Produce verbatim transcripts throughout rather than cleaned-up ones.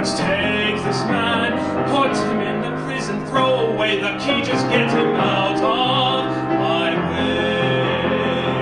But take this man, put him in the prison, throw away the key, just get him out of my way.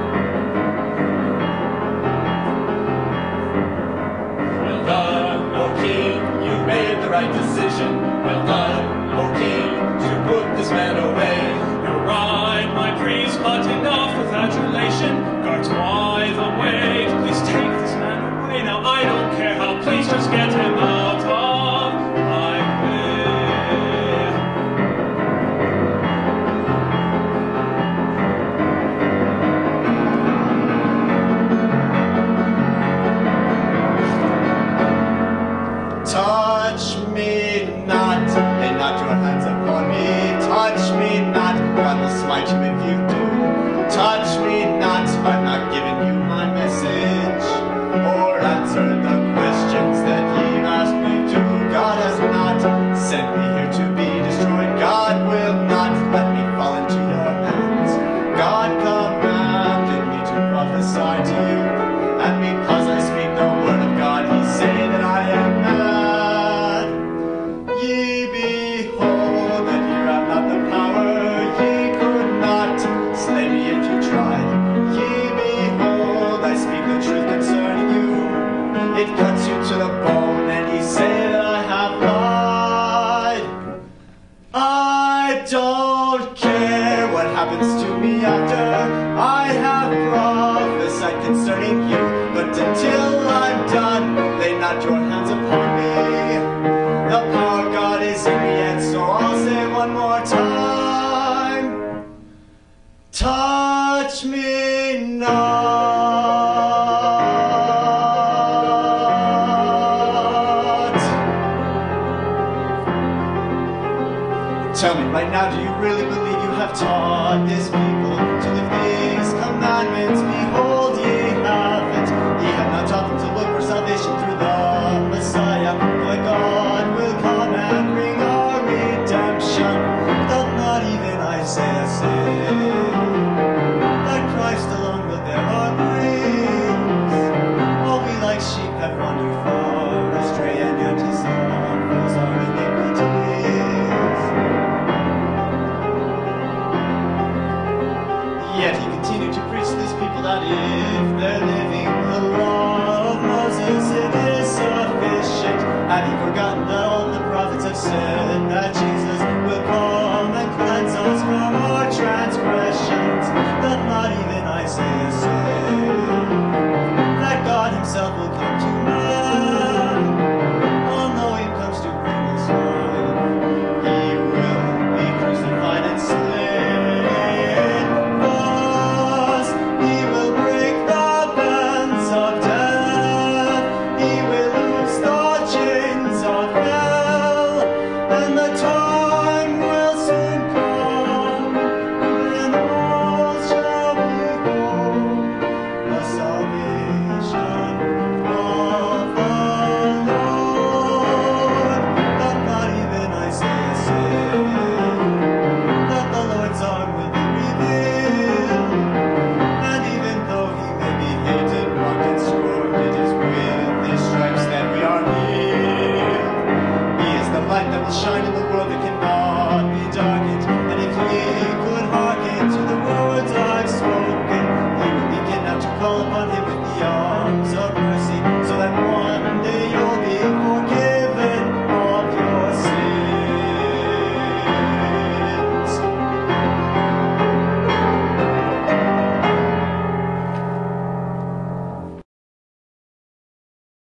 Well done, O king, you made the right decision. Well done, O king, to put this man away. You're right, my priest, but enough with adulation. Guards wide awake, please take this man away. Now I don't care how, please just get him out of my way. Touch me not, and not your hands upon me. Touch me not, God will smite you if you do. Touch me not, I've not given you my message, or answered the questions that ye asked me to. God has not sent me here to be destroyed. God will not let me fall into your hands. God commanded me to prophesy to you, and because I speak the word of God, ye say that I am mad. Ye behold that ye have not the power, ye could not slay me if you tried. Ye behold, I speak the truth concerning you. It cuts you to the bone, and ye say that I have lied. I don't care what happens to me after I have prophesied concerning you, but until I'm done, lay not your hands upon me. The power of God is in me, and so I'll say one more time. Touch me not. Tell me right now, do you really believe you have taught this people to live these commandments? Behold, ye haven't. Ye have not taught them to look for salvation through the Messiah. But God will come and bring our redemption. Doth not even Isaiah say that Christ alone will bear our griefs? All we like sheep have wandered far astray, and yet his arm fills our iniquities. Yet he continued to preach to these people that if they're living the law of Moses, it is sufficient. Had he forgotten that all the prophets have said